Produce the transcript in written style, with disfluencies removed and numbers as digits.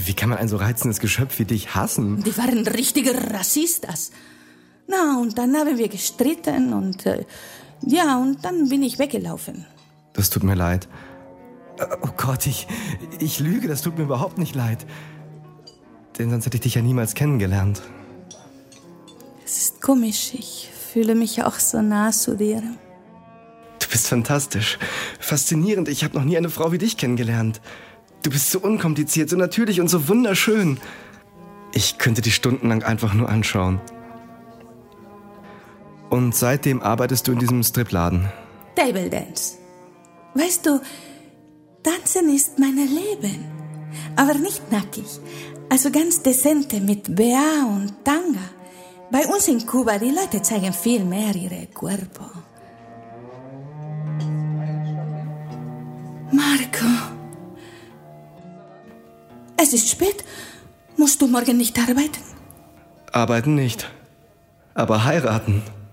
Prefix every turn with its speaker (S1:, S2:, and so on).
S1: Wie kann man ein so reizendes Geschöpf wie dich hassen?
S2: Die waren richtige Rassistas. Na, und dann haben wir gestritten und und dann bin ich weggelaufen.
S1: Das tut mir leid. Oh Gott, ich lüge, das tut mir überhaupt nicht leid. Denn sonst hätte ich dich ja niemals kennengelernt.
S2: Es ist komisch, ich fühle mich auch so nah zu dir.
S1: Du bist fantastisch, faszinierend. Ich habe noch nie eine Frau wie dich kennengelernt. Du bist so unkompliziert, so natürlich und so wunderschön. Ich könnte dich stundenlang einfach nur anschauen. Und seitdem arbeitest du in diesem Stripladen?
S2: Table Dance. Weißt du, Tanzen ist mein Leben. Aber nicht nackig. Also ganz dezente mit BH und Tanga. Bei uns in Kuba, die Leute zeigen viel mehr ihre Cuerpo. Marco. Es ist spät. Musst du morgen nicht arbeiten?
S1: Arbeiten nicht, aber heiraten.